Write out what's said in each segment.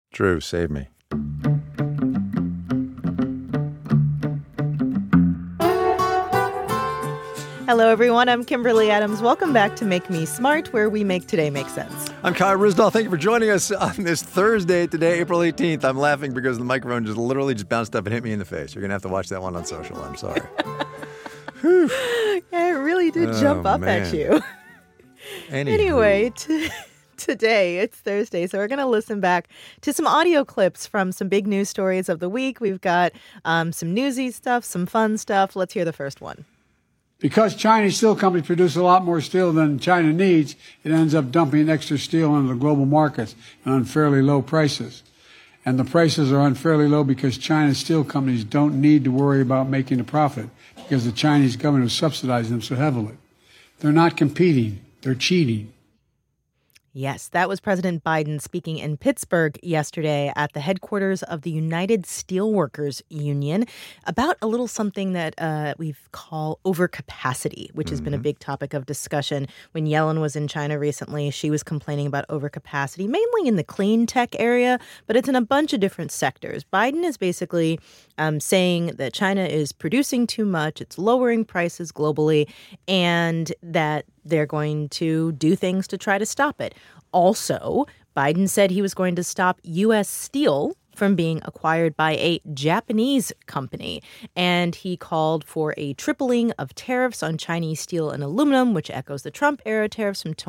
Drew, save me. Hello, everyone. I'm Kimberly Adams. Welcome back to Make Me Smart, where we make today make sense. I'm Kai Ryssdal. Thank you for joining us on this Thursday today, April 18th. I'm laughing because the microphone just literally bounced up and hit me in the face. You're going to have to watch that one on social. I'm sorry. Yeah, it really did jump up at you. Anyway, today, it's Thursday, so we're going to listen back to some audio clips from some big news stories of the week. We've got some newsy stuff, some fun stuff. Let's hear the first one. Because Chinese steel companies produce a lot more steel than China needs, it ends up dumping extra steel into the global markets at unfairly low prices. And the prices are unfairly low because China's steel companies don't need to worry about making a profit because the Chinese government has subsidized them so heavily. They're not competing, they're cheating. Yes, that was President Biden speaking in Pittsburgh yesterday at the headquarters of the United Steelworkers Union about a little something that we call overcapacity, which has been a big topic of discussion. When Yellen was in China recently, she was complaining about overcapacity, mainly in the clean tech area, but it's in a bunch of different sectors. Biden is basically saying that China is producing too much, it's lowering prices globally, and that they're going to do things to try to stop it. Also, Biden said he was going to stop U.S. Steel from being acquired by a Japanese company. And he called for a tripling of tariffs on Chinese steel and aluminum, which echoes the Trump-era tariffs from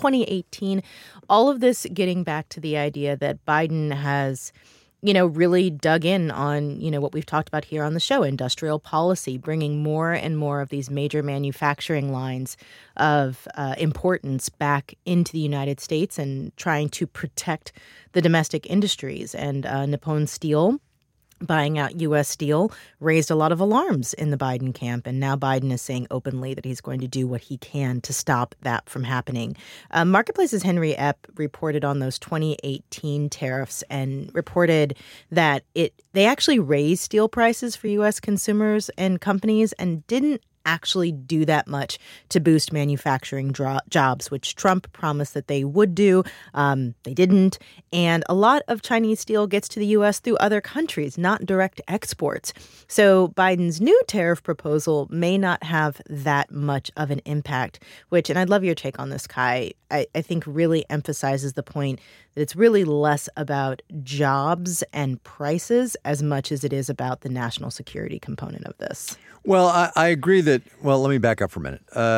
2018. All of this getting back to the idea that Biden has really dug in on, what we've talked about here on the show, industrial policy, bringing more and more of these major manufacturing lines of importance back into the United States and trying to protect the domestic industries. And Nippon Steel buying out U.S. Steel raised a lot of alarms in the Biden camp. And now Biden is saying openly that he's going to do what he can to stop that from happening. Marketplace's Henry Epp reported on those 2018 tariffs and reported that they actually raised steel prices for U.S. consumers and companies and didn't actually do that much to boost manufacturing jobs, which Trump promised that they would do. They didn't. And a lot of Chinese steel gets to the U.S. through other countries, not direct exports. So Biden's new tariff proposal may not have that much of an impact, which, and I'd love your take on this, Kai, I think really emphasizes the point that it's really less about jobs and prices as much as it is about the national security component of this. Well, I agree that, let me back up for a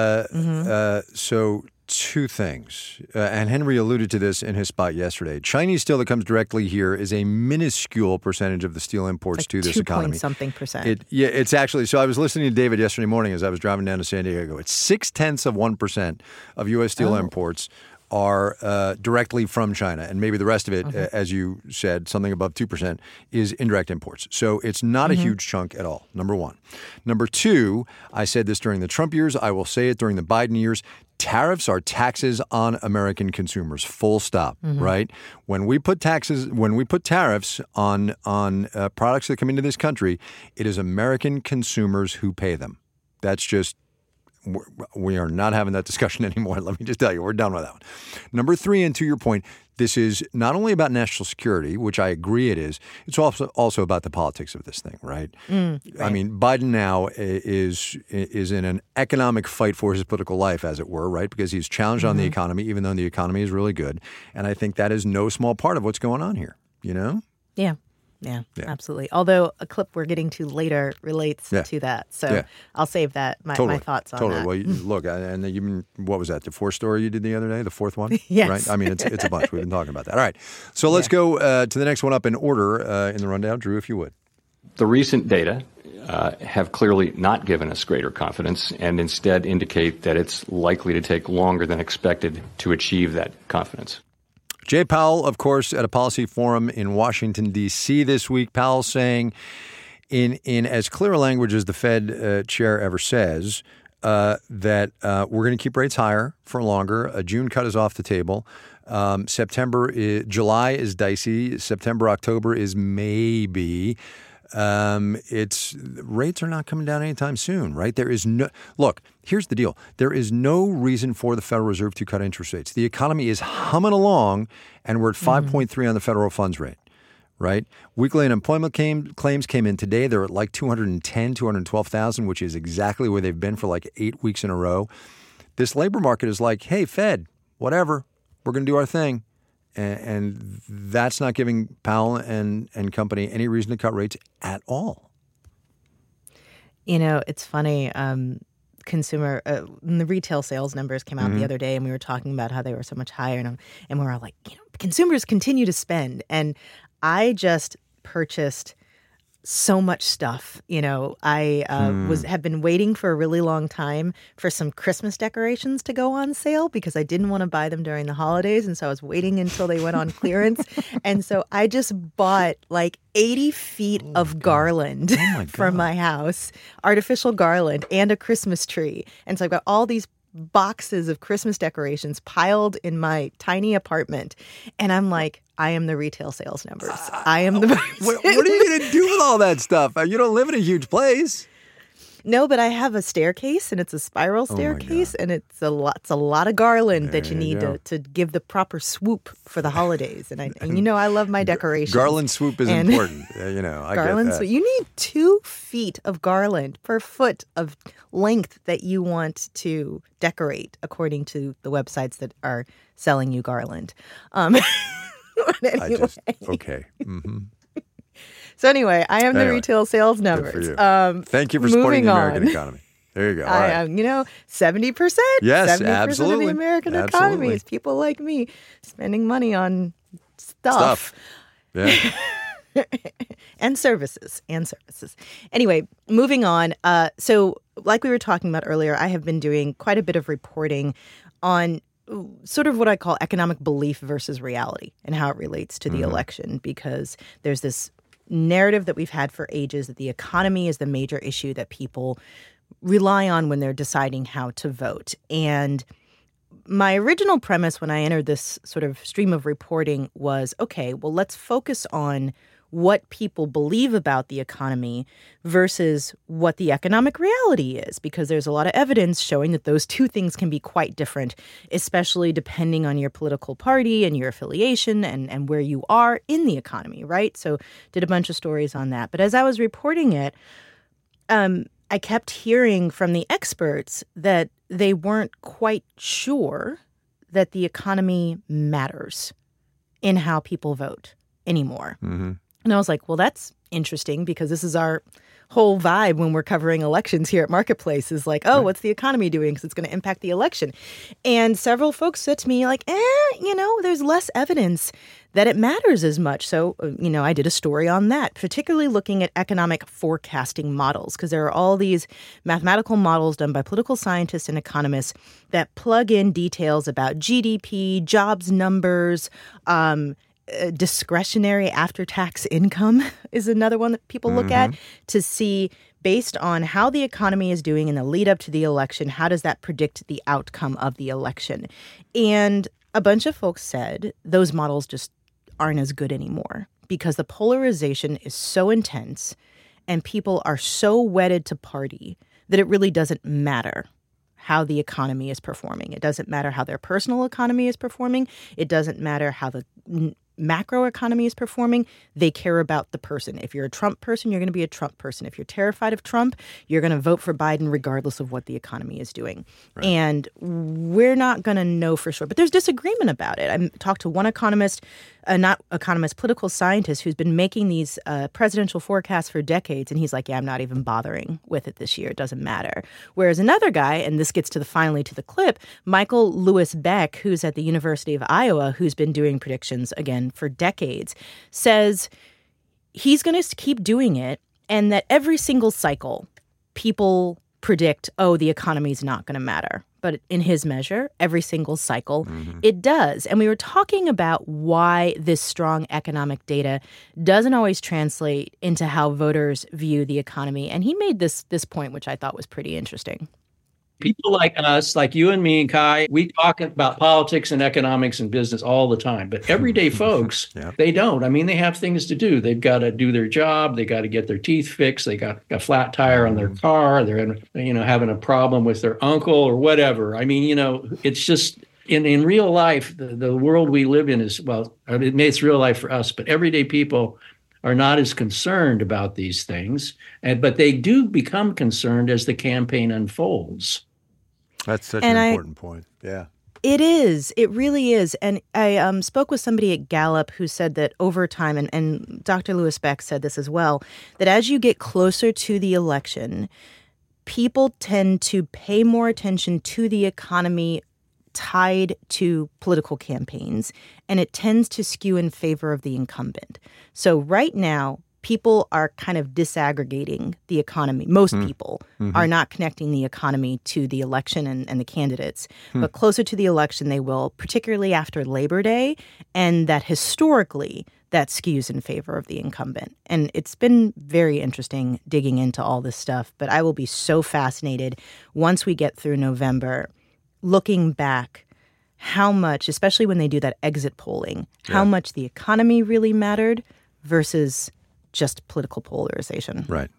minute. So two things, and Henry alluded to this in his spot yesterday. Chinese steel that comes directly here is a minuscule percentage of the steel imports to this economy. 2-point-something%. It's actually, so I was listening to David yesterday morning as I was driving down to San Diego. It's 0.6% of U.S. steel imports are directly from China. And maybe the rest of it, as you said, something above 2% is indirect imports. So it's not a huge chunk at all, number one. Number two, I said this during the Trump years. I will say it during the Biden years. Tariffs are taxes on American consumers, full stop, right? When we put tariffs on products that come into this country, it is American consumers who pay them. That's just, we are not having that discussion anymore. Let me just tell you, we're done with that one. Number three, and to your point, this is not only about national security, which I agree it is, it's also about the politics of this thing, right? Right. I mean, Biden now is in an economic fight for his political life, as it were, right? Because he's challenged on the economy, even though the economy is really good. And I think that is no small part of what's going on here, Yeah, absolutely. Although a clip we're getting to later relates to that. So I'll save that, my thoughts on that. Well, look, and what was that, the fourth story you did the other day, the fourth one? Yes. Right? I mean, it's a bunch. We've been talking about that. All right. So let's go to the next one up in order in the rundown. Drew, if you would. The recent data have clearly not given us greater confidence and instead indicate that it's likely to take longer than expected to achieve that confidence. Jay Powell, of course, at a policy forum in Washington, D.C. this week, Powell saying in as clear a language as the Fed chair ever says that we're going to keep rates higher for longer. A June cut is off the table. July is dicey. September, October is maybe. Rates are not coming down anytime soon, right? Look, here's the deal. There is no reason for the Federal Reserve to cut interest rates. The economy is humming along and we're at 5.3 on the federal funds rate. right? Weekly unemployment claims came in today. They're at like 212,000, which is exactly where they've been for like 8 weeks in a row. This labor market is like, hey, Fed, whatever, we're going to do our thing. And that's not giving Powell and company any reason to cut rates at all. You know, it's funny. Consumer, the retail sales numbers came out the other day, and we were talking about how they were so much higher, and we were all like, consumers continue to spend, and I just purchased so much stuff. I have been waiting for a really long time for some Christmas decorations to go on sale because I didn't want to buy them during the holidays, and so I was waiting until they went on clearance. And so I just bought like 80 feet of garland for my house, artificial garland, and a Christmas tree. And so I've got all these boxes of Christmas decorations piled in my tiny apartment. And I'm like, I am the retail sales numbers. I am the person. What are you going to do with all that stuff? You don't live in a huge place. No, but I have a staircase, and it's a spiral staircase, and it's a lot of garland that you need to give the proper swoop for the holidays. And I love my decorations. Garland swoop is important. I garland get that. swoop. You need 2 feet of garland per foot of length that you want to decorate, according to the websites that are selling you garland. Anyway. Okay. Mm-hmm. So anyway, I am the retail sales numbers. Good for you. Thank you for supporting the American economy. There you go. All I right. am, 70%. Yes, 70% absolutely. of the American economy is people like me spending money on stuff. Yeah. And services. Anyway, moving on. So like we were talking about earlier, I have been doing quite a bit of reporting on sort of what I call economic belief versus reality and how it relates to the election, because there's this narrative that we've had for ages that the economy is the major issue that people rely on when they're deciding how to vote. And my original premise when I entered this sort of stream of reporting was, okay, well, let's focus on what people believe about the economy versus what the economic reality is, because there's a lot of evidence showing that those two things can be quite different, especially depending on your political party and your affiliation and where you are in the economy, right? So did a bunch of stories on that. But as I was reporting it, I kept hearing from the experts that they weren't quite sure that the economy matters in how people vote anymore. Mm-hmm. And I was like, well, that's interesting, because this is our whole vibe when we're covering elections here at Marketplace is like, oh, what's the economy doing? Because it's going to impact the election. And several folks said to me like, there's less evidence that it matters as much. So, I did a story on that, particularly looking at economic forecasting models, because there are all these mathematical models done by political scientists and economists that plug in details about GDP, jobs numbers, discretionary after-tax income is another one that people look at to see, based on how the economy is doing in the lead up to the election, how does that predict the outcome of the election? And a bunch of folks said those models just aren't as good anymore because the polarization is so intense and people are so wedded to party that it really doesn't matter how the economy is performing. It doesn't matter how their personal economy is performing. It doesn't matter how the macro economy is performing. They care about the person. If you're a Trump person, you're going to be a Trump person. If you're terrified of Trump, you're going to vote for Biden regardless of what the economy is doing. Right. And we're not going to know for sure. But there's disagreement about it. I talked to one economist, political scientist who's been making these presidential forecasts for decades. And he's like, yeah, I'm not even bothering with it this year. It doesn't matter. Whereas another guy, and this gets finally to the clip, Michael Lewis Beck, who's at the University of Iowa, who's been doing predictions, again, for decades, says he's going to keep doing it, and that every single cycle, people predict, oh, the economy's not going to matter. But in his measure, every single cycle, it does. And we were talking about why this strong economic data doesn't always translate into how voters view the economy. And he made this point, which I thought was pretty interesting. People like us, like you and me and Kai, we talk about politics and economics and business all the time. But everyday folks, they don't. I mean, they have things to do. They've got to do their job. They got to get their teeth fixed. They got a flat tire on their car. They're having a problem with their uncle or whatever. I mean, it's just in real life, the world we live in is, well, it's real life for us, but everyday people are not as concerned about these things, but they do become concerned as the campaign unfolds. That's such an important point. Yeah. It is. It really is. And I spoke with somebody at Gallup who said that over time, and Dr. Louis Beck said this as well, that as you get closer to the election, people tend to pay more attention to the economy tied to political campaigns, and it tends to skew in favor of the incumbent. So right now, people are kind of disaggregating the economy. Most people are not connecting the economy to the election and the candidates. But closer to the election, they will, particularly after Labor Day, and that historically, that skews in favor of the incumbent. And it's been very interesting digging into all this stuff. But I will be so fascinated once we get through November, looking back, how much, especially when they do that exit polling, how much the economy really mattered versus just political polarization. Right.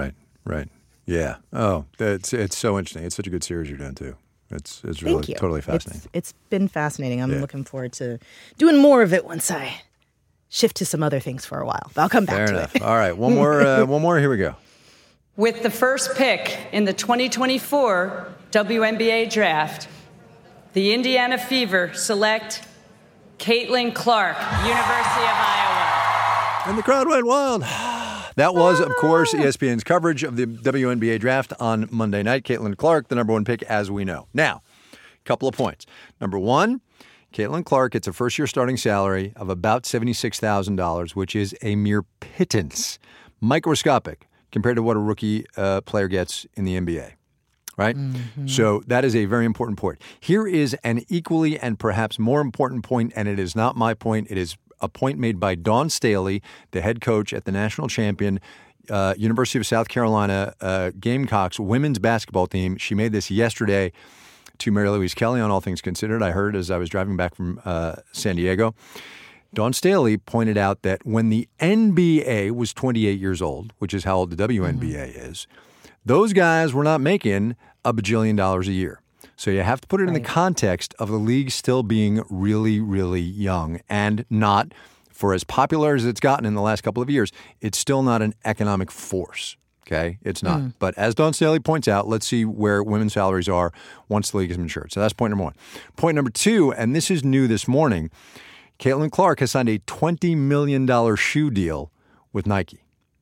Yeah. Oh, it's so interesting. It's such a good series you're doing too. It's really totally fascinating. It's been fascinating. I'm looking forward to doing more of it once I shift to some other things for a while. But I'll come back Fair to enough. it. All right, one more. Here we go. With the first pick in the 2024 WNBA draft, the Indiana Fever select Caitlin Clark, University of Iowa. And the crowd went wild. That was, of course, ESPN's coverage of the WNBA draft on Monday night. Caitlin Clark, the number one pick, as we know. Now, a couple of points. Number one, Caitlin Clark gets a first-year starting salary of about $76,000, which is a mere pittance, microscopic, compared to what a rookie player gets in the NBA. Right? Mm-hmm. So that is a very important point. Here is an equally and perhaps more important point, and it is not my point. It is a point made by Dawn Staley, the head coach at the national champion University of South Carolina Gamecocks women's basketball team. She made this yesterday to Mary Louise Kelly on All Things Considered. I heard as I was driving back from San Diego. Dawn Staley pointed out that when the NBA was 28 years old, which is how old the WNBA is, those guys were not making $1 bajillion a year. So you have to put it in the context of the league still being really, really young and not, for as popular as it's gotten in the last couple of years, it's still not an economic force. Okay? It's not. But as Dawn Staley points out, let's see where women's salaries are once the league is matured. So that's point number one. Point number two, and this is new this morning, Caitlin Clark has signed a $20 million shoe deal with Nike.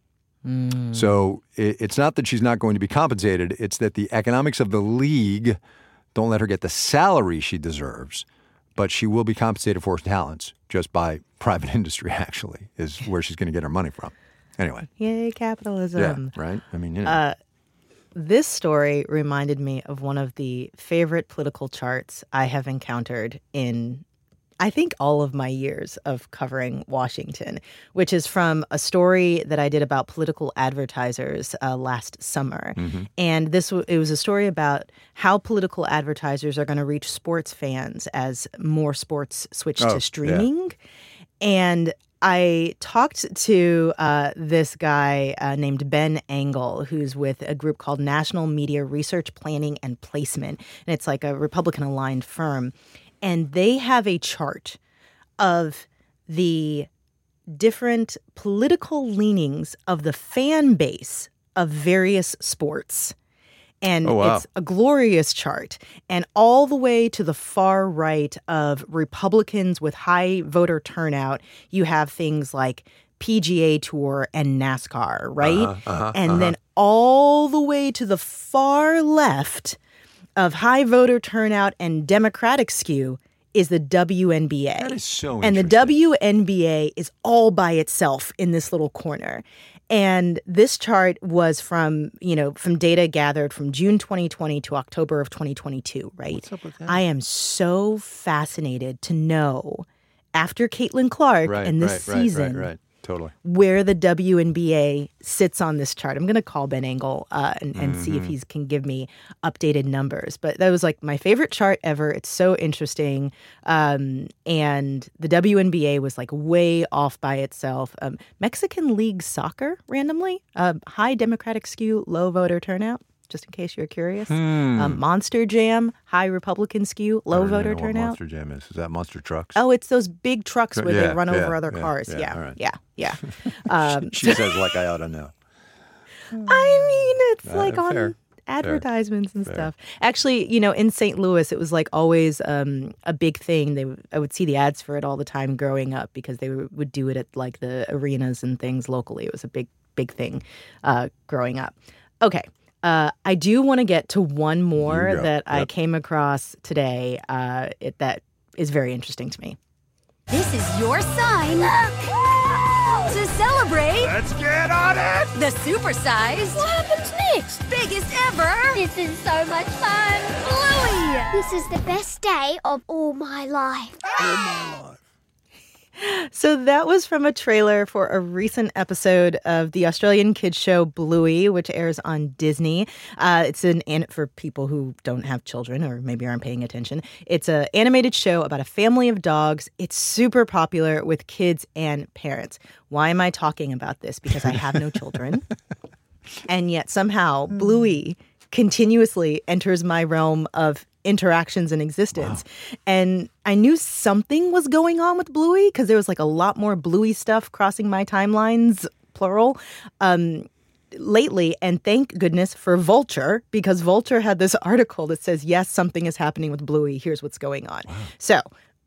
So it's not that she's not going to be compensated. It's that the economics of the league don't let her get the salary she deserves, but she will be compensated for her talents just by private industry, actually, is where she's going to get her money from. Anyway. Yay, capitalism. Yeah, right? I mean, you know. This story reminded me of one of the favorite political charts I have encountered in, I think, all of my years of covering Washington, which is from a story that I did about political advertisers last summer. And it was a story about how political advertisers are going to reach sports fans as more sports switch to streaming. Yeah. And I talked to this guy named Ben Engel, who's with a group called National Media Research Planning and Placement. And it's like a Republican-aligned firm. And they have a chart of the different political leanings of the fan base of various sports. And it's a glorious chart. And all the way to the far right of Republicans with high voter turnout, you have things like PGA Tour and NASCAR, right? Then all the way to the far left of high voter turnout and Democratic skew is the WNBA. That is so interesting. And the WNBA is all by itself in this little corner. And this chart was from data gathered from June 2020 to October of 2022, right? What's up with that? I am so fascinated to know, after Caitlin Clark and this season, totally, where the WNBA sits on this chart. I'm going to call Ben Engel and see if he can give me updated numbers. But that was like my favorite chart ever. It's so interesting. And the WNBA was like way off by itself. Mexican League Soccer, randomly, high Democratic skew, low voter turnout. just in case you're curious. Monster Jam, high Republican skew, low voter I don't know turnout. what Monster Jam is that Monster trucks? Oh, it's those big trucks where they run over other yeah, cars. yeah, Yeah, all right. yeah. She says like I ought to know. I mean, it's like on fair. advertisements and stuff. Actually, in St. Louis, it was like always a big thing. I would see the ads for it all the time growing up because they would do it at like the arenas and things locally. It was a big thing growing up. Okay. I do want to get to one more that I came across today that is very interesting to me. This is your sign to celebrate. Let's get on it! The supersize. What happens next? Biggest ever. This is so much fun. Bluey. This is the best day of all my life. So that was from a trailer for a recent episode of the Australian kids show Bluey, which airs on Disney. It's for people who don't have children or maybe aren't paying attention. It's an animated show about a family of dogs. It's super popular with kids and parents. Why am I talking about this? Because I have no children. And yet somehow Bluey continuously enters my realm of interactions in existence. Wow. And I knew something was going on with Bluey because there was like a lot more Bluey stuff crossing my timelines, plural, lately. And thank goodness for Vulture, because Vulture had this article that says, yes, something is happening with Bluey. Here's what's going on. Wow. So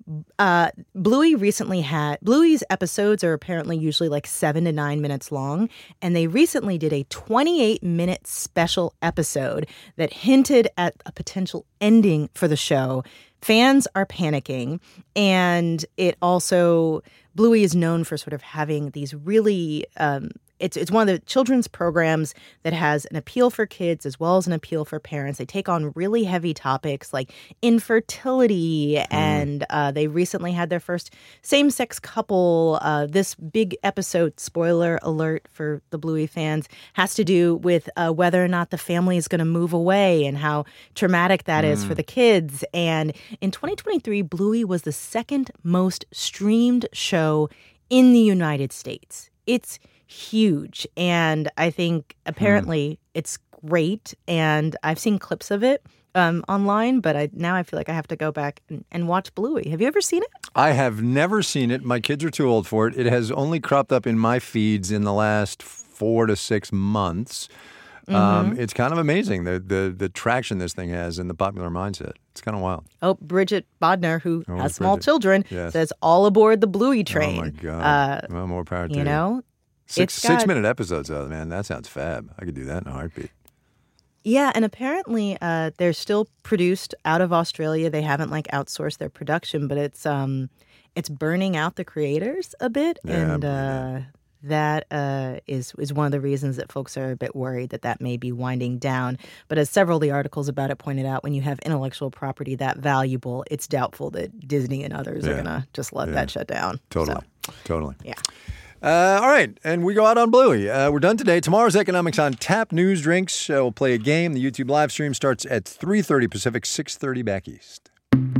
Bluey's episodes are apparently usually like 7 to 9 minutes long, and they recently did a 28-minute special episode that hinted at a potential ending for the show. Fans are panicking, and Bluey is known for sort of having these really It's one of the children's programs that has an appeal for kids as well as an appeal for parents. They take on really heavy topics like infertility, and they recently had their first same-sex couple. This big episode, spoiler alert for the Bluey fans, has to do with whether or not the family is going to move away and how traumatic that is for the kids. And in 2023, Bluey was the second most streamed show in the United States. It's huge. And I think apparently it's great. And I've seen clips of it online, but now I feel like I have to go back and watch Bluey. Have you ever seen it? I have never seen it. My kids are too old for it. It has only cropped up in my feeds in the last 4 to 6 months. It's kind of amazing, the traction this thing has in the popular mindset. It's kind of wild. Oh, Bridget Bodner, who has small children, says all aboard the Bluey train. Oh, my God. Well, more power to you. You know? 6-minute episodes, though, man. That sounds fab. I could do that in a heartbeat. Yeah, and apparently they're still produced out of Australia. They haven't outsourced their production, but it's burning out the creators a bit, and that is one of the reasons that folks are a bit worried that may be winding down. But as several of the articles about it pointed out, when you have intellectual property that valuable, it's doubtful that Disney and others are going to just let that shut down. Totally. Yeah. All right, and we go out on Bluey. We're done today. Tomorrow's Economics on Tap. News, drinks. We'll play a game. The YouTube live stream starts at 3:30 Pacific, 6:30 back east.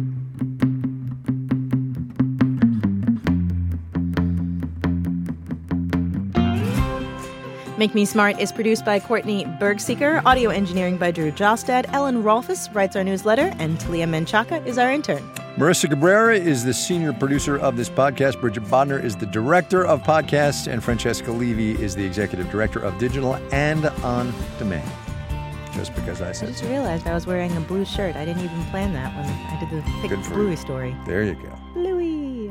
Make Me Smart is produced by Courtney Bergseeker, audio engineering by Drew Jostad, Ellen Rolfes writes our newsletter, and Talia Menchaca is our intern. Marissa Cabrera is the senior producer of this podcast. Bridget Bodner is the director of podcasts, and Francesca Levy is the executive director of digital and on demand. Just because I said I just realized I was wearing a blue shirt. I didn't even plan that when I did the thick Bluey story. There you go. Bluey.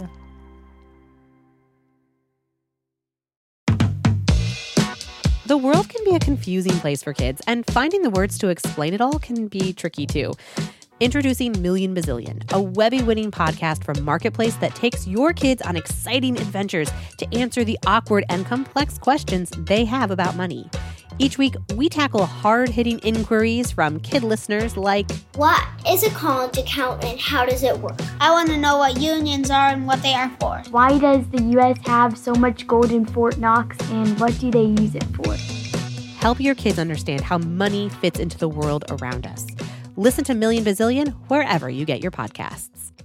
The world can be a confusing place for kids, and finding the words to explain it all can be tricky too. Introducing Million Bazillion, a Webby-winning podcast from Marketplace that takes your kids on exciting adventures to answer the awkward and complex questions they have about money. Each week, we tackle hard-hitting inquiries from kid listeners like, what is a college account and how does it work? I want to know what unions are and what they are for. Why does the U.S. have so much gold in Fort Knox, and what do they use it for? Help your kids understand how money fits into the world around us. Listen to Million Bazillion wherever you get your podcasts.